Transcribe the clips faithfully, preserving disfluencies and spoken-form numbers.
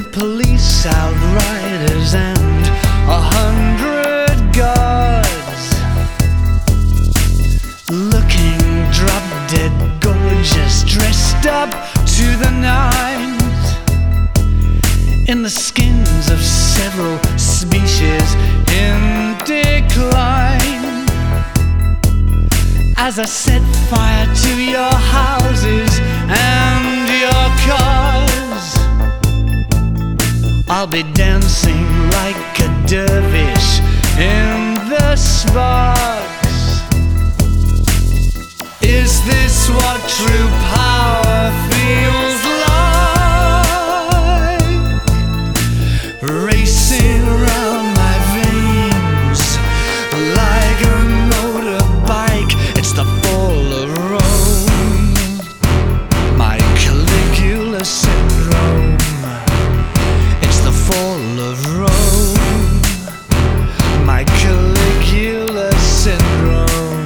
with police outriders and a hundred guards, looking drop dead gorgeous, dressed up to the nines, in the skins of several species in decline. As I set fire to your houses and your cars, I'll be dancing like a dervish in the sparks. Is this what true power feels like? Racing around my veins like a motorbike. It's the fall of Rome, my Caligula syndrome. It's the fall of Rome, my Caligula syndrome.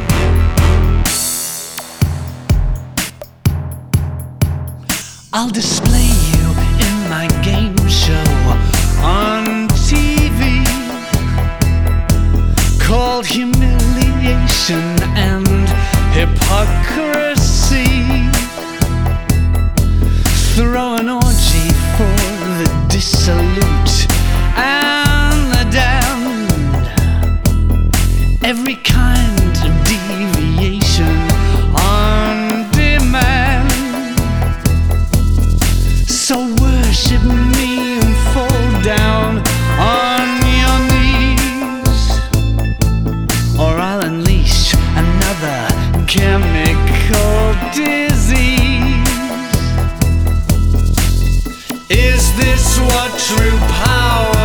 I'll display you in my game show on T V, called Humiliation and Hypocrisy. Throw an orgy for the dissolute and the damned, every kind of deviation on demand. So worship me and fall down on your knees, or I'll unleash another chemical disease. Is this what true power